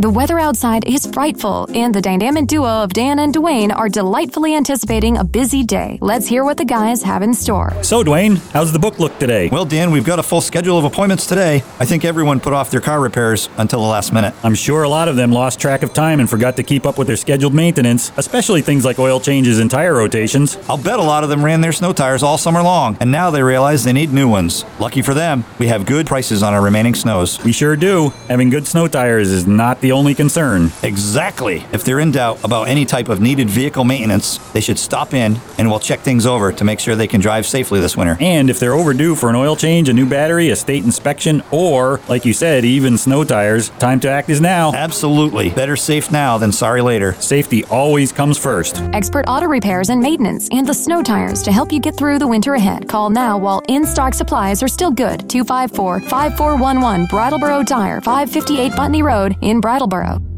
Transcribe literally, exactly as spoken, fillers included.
The weather outside is frightful, and the dynamic duo of Dan and Dwayne are delightfully anticipating a busy day. Let's hear what the guys have in store. So, Dwayne, how's the book look today? Well, Dan, we've got a full schedule of appointments today. I think everyone put off their car repairs until the last minute. I'm sure a lot of them lost track of time and forgot to keep up with their scheduled maintenance, especially things like oil changes and tire rotations. I'll bet a lot of them ran their snow tires all summer long, and now they realize they need new ones. Lucky for them, we have good prices on our remaining snows. We sure do. Having good snow tires is not the only concern. Exactly. If they're in doubt about any type of needed vehicle maintenance, they should stop in and we'll check things over to make sure they can drive safely this winter. And if they're overdue for an oil change, a new battery, a state inspection, or, like you said, even snow tires, time to act is now. Absolutely. Better safe now than sorry later. Safety always comes first. Expert auto repairs and maintenance and the snow tires to help you get through the winter ahead. Call now while in-stock supplies are still good. two five four, five four one one Brattleboro Tire, five fifty-eight Putney Road in Brattleboro.